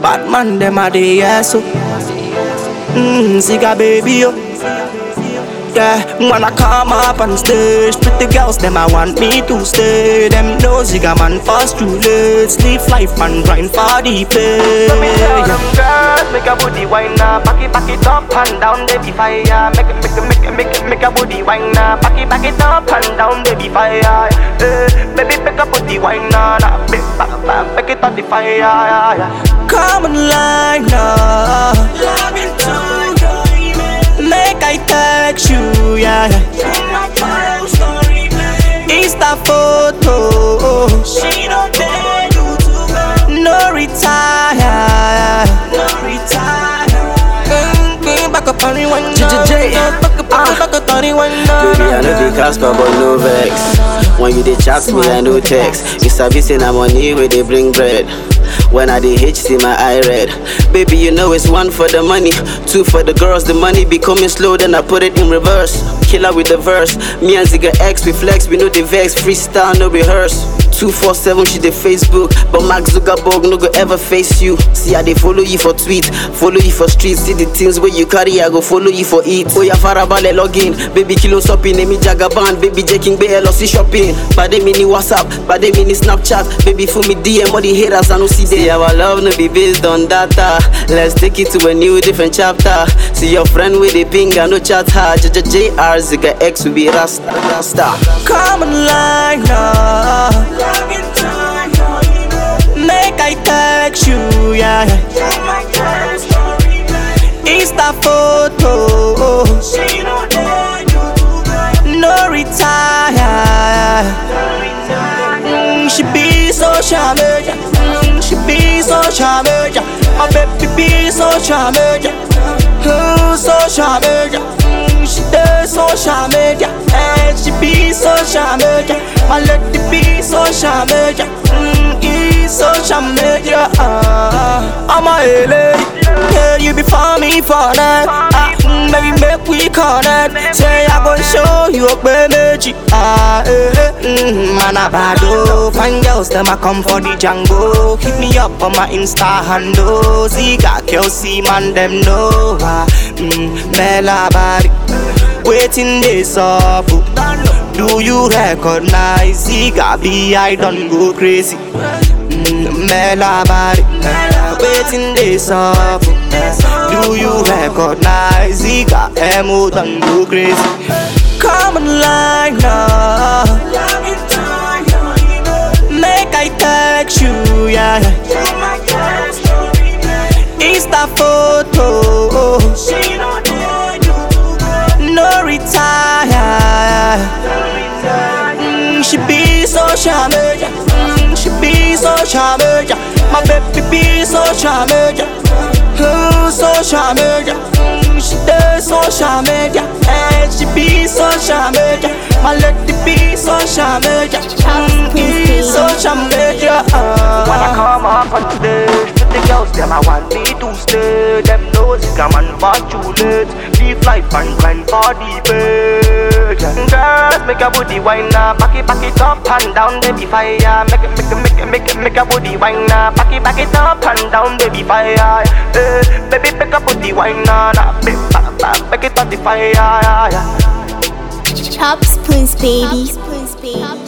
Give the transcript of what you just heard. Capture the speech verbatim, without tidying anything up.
bad man them a day, yeah, so. Mmm, Zigga baby, yo. Yeah, when I come up on stage, pretty girls, them I want me to stay. Them know Zigga man fast through late. Sleep life man grind for the pay. So me tell them girls, make a booty wine now. Back it, back it up and down, baby fire. Make it, make it, make it, make it, make a booty wine now. Back it, back it up and down, baby fire. Eh, baby, make a booty wine now. Back, back, back, make it on the fire. Come on line now. Love it too. Make I text you, yeah. Insta photo. She don't dare you to no retire. No retire. Back up on the one. J J J. Back up, back up on the one. Baby, I know the Casper, but no vex. When you dey chat me, I no text. You sabi say na money where they bring bread. When I dey H, see my eye red. Baby, you know it's one for the money, two for the girls. The money be coming slow, then I put it in reverse. Killer with the verse. Me and Zigga X, we flex, we know the vex. Freestyle, no rehearse. two four seven, she dey Facebook. But Mark Zuckerberg no go ever face you. See, I dey follow you for tweet, follow you for street. See the things where you carry, I go follow you for eat. Oh, ya farabale login. Baby, kilo shopping, emi jagaban. Baby, J-King, B L O C shopping. Bade mini WhatsApp, bade mini Snapchat. Baby, for me D M, all the haters, I no see them. See, our love no be based on data. Let's take it to a new, different chapter. See your friend with the ping, I no chat her. J J J R, Zigga X, we be Rasta, Rasta. Come on line now. Make I text you, yeah. Insta photo. No retire. Mm, she be social media. Mm, she be social media. My baby be social media. Mm, social media. Mm, she does social media. And she be social media. My lady be social media. Mm, is social media. Uh, I'm a lady. Yeah, you be for me for that. Ah, mm, baby, make we connect. Say I gon' show you a baby. Ah, eh, eh, mm, man, I bad oh. Fine girls, them I come for the Django. Hit me up on my Insta handle. Zigga, Kelsey, man, them know. Ah, mm, Mela body. Waiting this up. Do you recognize Zigga B? I don't go crazy. Mm, Mela body. Waiting this up. Do you recognize Zigga M O? Don't go crazy. Come on line now. Make I text you, yeah. Insta photo. No retire. Mm, she be social media. Mm, she be social media. My baby be social media. Mm, social media. Mm, she does social media. And she be social media. My lady be social media. Mm, be social media. Uh. When I come up on stage, the girls them I want me to stay. Them know Zigga man for too late. Live life and grind for the pay. Girls make a booty wine now. Back it, back it up and down, baby fire. Make it, make it, make it, make it, make a booty wine now. Back it, back it up and down, baby fire. Eh, baby make a booty wine now. Make it on the fire. Top spoons, baby. Top spoons, baby.